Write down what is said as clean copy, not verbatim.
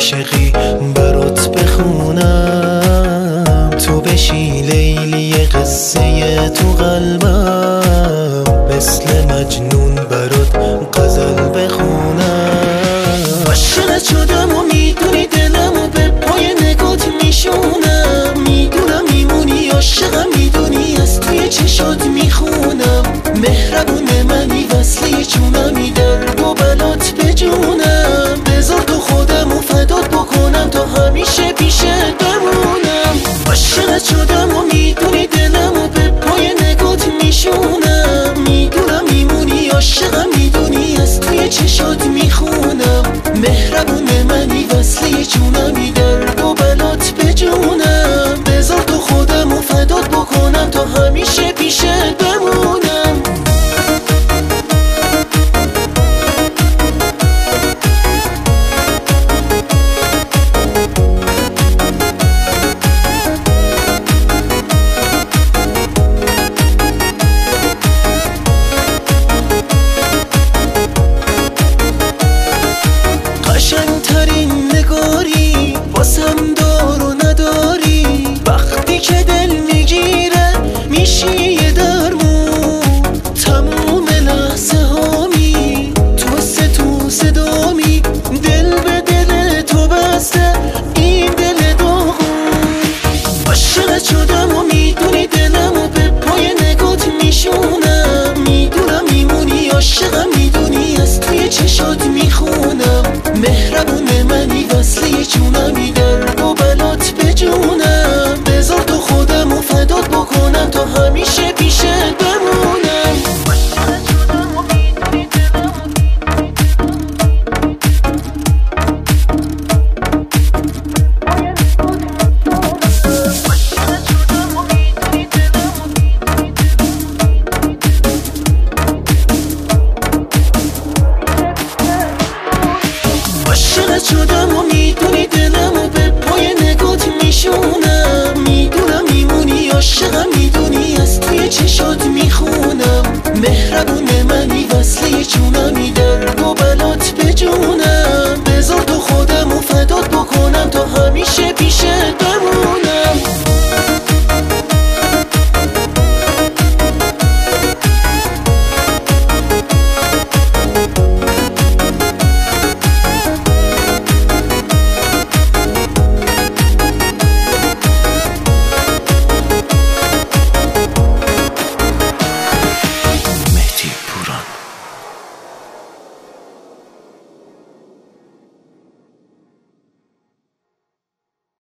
عاشقی برات بخونم، تو بشی لیلی قصه تو قلبم، مثل مجنون برات غزل بخونم. عاشقت شدم و میدونی دلمو به پای نگات میشونم، میدونم میمونی عاشقم، میدونی از توی چشات میخونم. مهربون منی وصله جونمی، درد و بلات به جونم. بذار تو خودم و فدات بکنم تا همیشه پیشت بمونم. عاشقت شدم و میدونی دلمو به پای نگات میشونم، میدونم میمونی عاشقم، میدونی از توی چشات میخونم. مهربون منی وصله جونمی، درد و بلات به جونم. بذار تو خودم و فدات بکنم تا همیشه پیشت بمونم. قشنگترین نگاری واسم دار و نداری، وقتی که دل میگیره میشی یه درمون. تموم لحظه هامی تو صدامی، دل به دل تو بسته این دل داغون. عاشقت شدم و میدونی دلمو به پای نگات میشونم، میدونم میمونی عاشقم، میدونی از توی چشات میخونم. مهربون منی وصله جونمی، درد و بلات به جونم. بذار تو خودم و فدات بکنم تا همیشه پیشت بمونم. عاشقت شدم و میدونی عاشقت شدم و میدونی دلمو به پای نگات میشونم، میدونم میمونی عاشقم، میدونی از توی چشات میخونم. مهربون منی وصله جونمی،